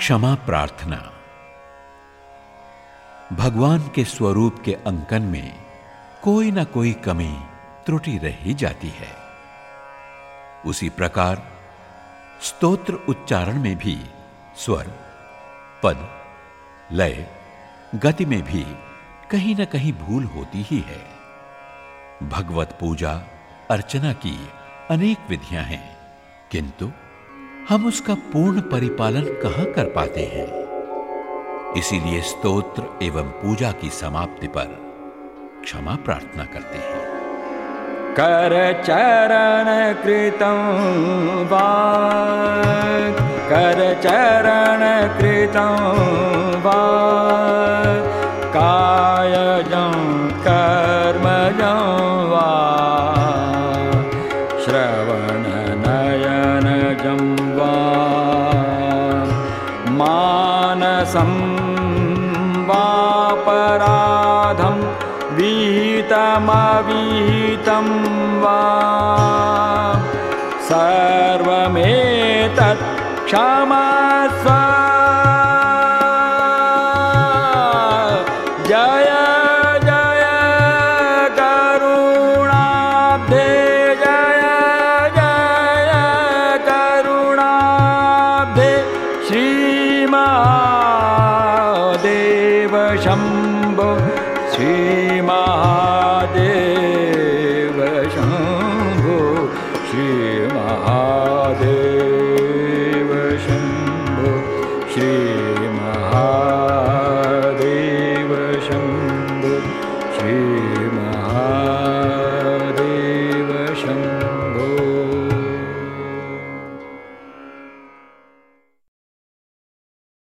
क्षमा प्रार्थना। भगवान के स्वरूप के अंकन में कोई ना कोई कमी त्रुटि रह ही जाती है। उसी प्रकार स्तोत्र उच्चारण में भी स्वर, पद, लय, गति में भी कहीं ना कहीं भूल होती ही है। भगवत पूजा अर्चना की अनेक विधियां हैं, किंतु हम उसका पूर्ण परिपालन कहां कर पाते हैं। इसीलिए स्तोत्र एवं पूजा की समाप्ति पर क्षमा प्रार्थना करते हैं। कर चरण कृतं वाक्, कर चरण कृतं वाक्, कायजं कर्मजं वा, श्रवणनयनजं वा, मानसं वापराधं विहितमविहितं वा, सर्वमेतत् क्षमस्व। जय जय करुणाब्धे, जय जय करुणाब्धे, श्रीमहादेव शम्भो, श्रीमहादेव शम्भो, श्रीमहादेव शम्भो, श्री